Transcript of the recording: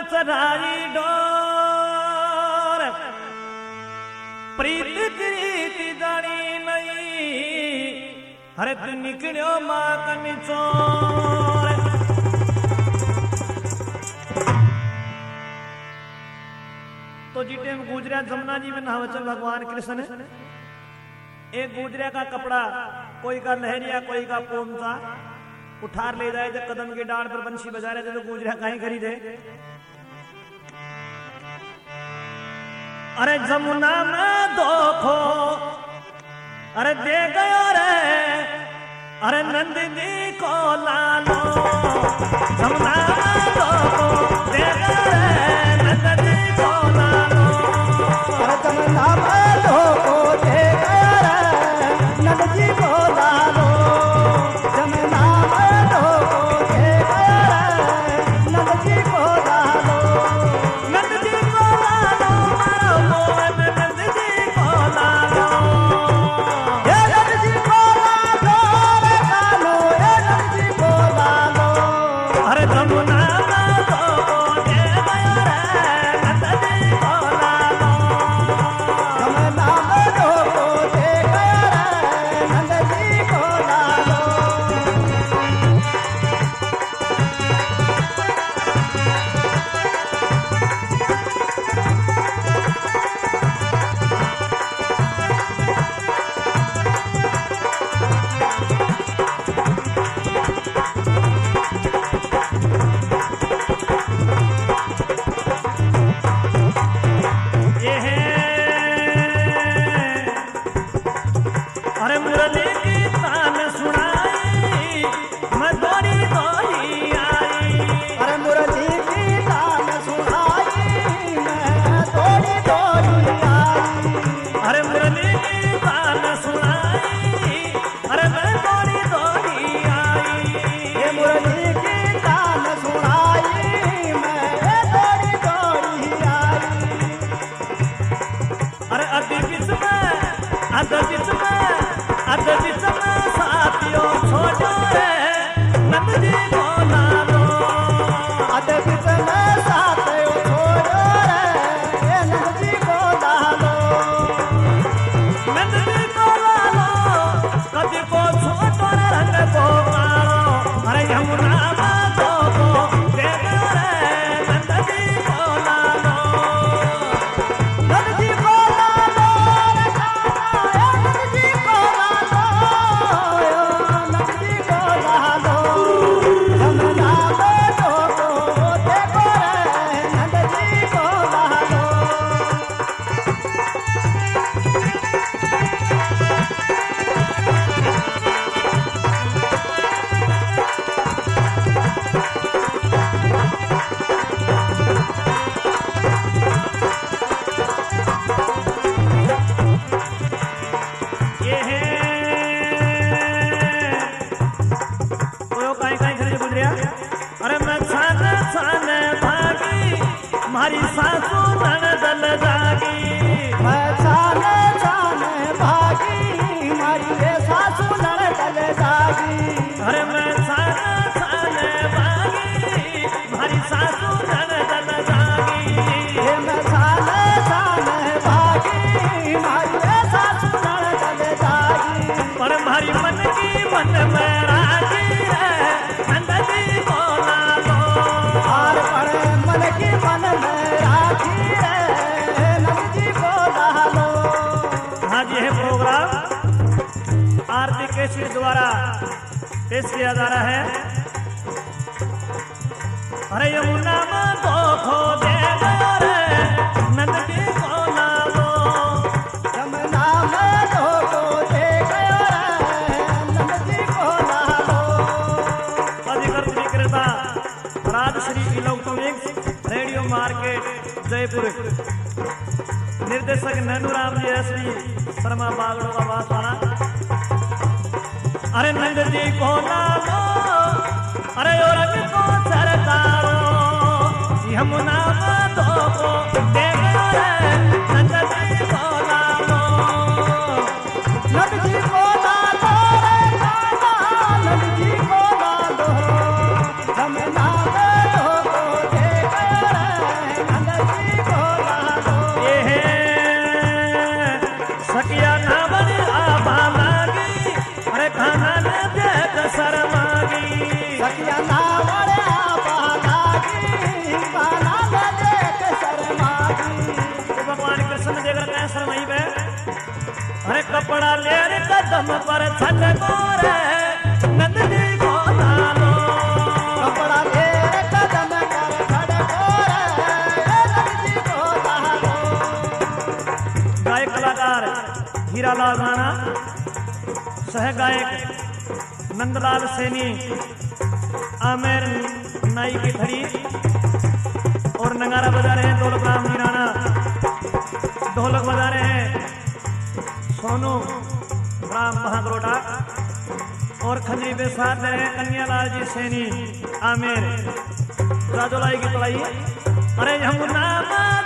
चढ़ाई डोर प्रीत प्रीति जानी नहीं हरे तू निकलियो मां कनी चोर। तो जीटे में गुजरिया जमुना जी में नहावचन भगवान कृष्ण एक गुजरिया का कपड़ा कोई का लहरिया कोई का पोमचा उठार ले जाए जब कदम के डांड पर बंशी बजा रहे थे तो गुजरिया कहीं खरीदे। अरे जमुना में दोखो अरे दे गयो रे अरे नंदिनी को लालो जमुना में दोखो दे गयो रे नंदिनी को लालो अरे जमुना में दोखो दे गयो रे नंदिनी को लालो जमुना में दोखो दे गयो रे नंदिनी को लालो नंदिनी को लालो मारो मोहन नंदिनी को लालो ये नंदिनी को लालो रे कानो ये नंदिनी को लालो अरे जमुना में दोखो दे गयो रे नंदिनी को लालो जमुना में दोखो दे गयो रे नंदिनी को लालो ये है अरे मुरली की तान सुनाई मैं दौड़ी दौड़ी आई अरे मुरली की तान सुनाई मैं दौड़ी दौड़ी आई अरे मुरली की तान सुनाई अरे मैं दौड़ी दौड़ी आई ये मुरली की तान सुनाई मैं दौड़ी दौड़ी आई अरे अति जिसमें साथियों छोड़ो रे नंदजी को लालो अदबित में साथ छोड़ो रे ये नंदी को लालो नंदजी को लालो कभी को छोटो रे रंग को कालो अरे यमुना मातो को दे दो रे नंदजी को लालो नंदी को लालो रे काना नंदी को लालो नंदी को लालो जमुना में दोखो देखो रे नंदी को लालो ये है कोयो काई काई खरीदे गुजरिया अरे मैं छान छान भागी मारी सासू ननदल जागी मैं छाने छाने भागी मारी रे सासू नड़कल जागी अरे मैं छान छान भागी मारी सासू ननदल जागी ये मैं छाने छाने भागी मारी रे सासू नड़कल जागी पर मारी मन की मन में राजी है नंदजी को लालो हार पड़े मन की मन में राखी रे नंदी को लालो हाँ जी है प्रोग्राम आरती केसरी द्वारा पेश किया जा रहा है। अरे यमुना में दोखो दे गयो रे नंदजी को लालो जमुना में दोखो दे गयो रे नंदी को लालो अधिकृत विक्रेता Rajshree electronics radio market Jaipur निर्देशक नैनूराम जी एसवी शर्मा बागड़ो का बासवाड़ा। अरे नंदजी को लालो अरे औरत को सरकारो यमुना में दोखो दे गयो रे नंदजी को लालो नंदी को लालो रे काना नंदी को लालो जमुना में दोखो दे गयो रे कदम पर छठ मोरे नंद जी को लालो कपड़ा तेरे कदम पर छठ मोरे नंद जी को लालो। गायक कलाकार हीरालाल राणा, सह गायक नंदलाल सैनी, आमेर नाई की धड़ी और नगारा बजा रहे हैं ढोलक राम जी राणा, ढोलक बजा रहे हैं सोनू राम महागरोटा और खंजरी पे साथ दे रहे हैं कन्यालाल जी सैनी, आमेर राजोलाई की तलाई। अरे यमुना